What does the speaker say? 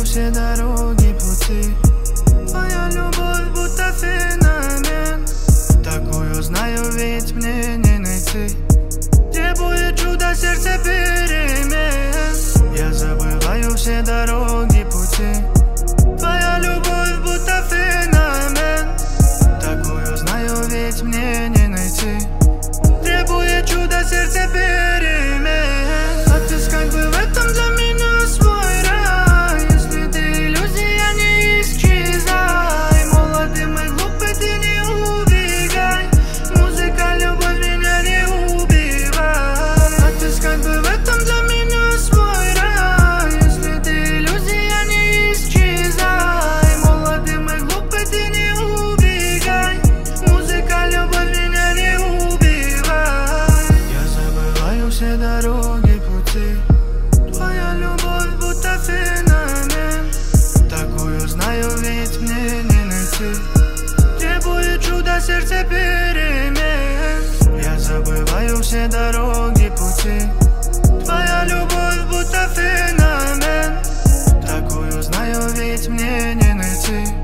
все дороги, пути. Твоя любовь будто феномен, такую знаю, ведь мне не найти. Требует чудо сердце перемен, я забываю все дороги, пути. Твоя любовь будто феномен, такую знаю, ведь мне не найти. Требует чудо сердце перемен, отыскать бы в этом для меня свой рай. Если ты иллюзия, не исчезай. Молодым и глупый ты не убегай. Музыка, любовь меня не убивай. Отыскать бы в этом для меня свой рай. Если ты иллюзия, не исчезай. Молодым и глупый ты не убегай. Музыка, любовь меня не убивай. Я забываю все дороги, пути. Твоя любовь будто феномен, такую знаю, ведь мне не найти. Требует чудо сердце перемен, я забываю все дороги, пути. Твоя любовь будто феномен, такую знаю, ведь мне не найти.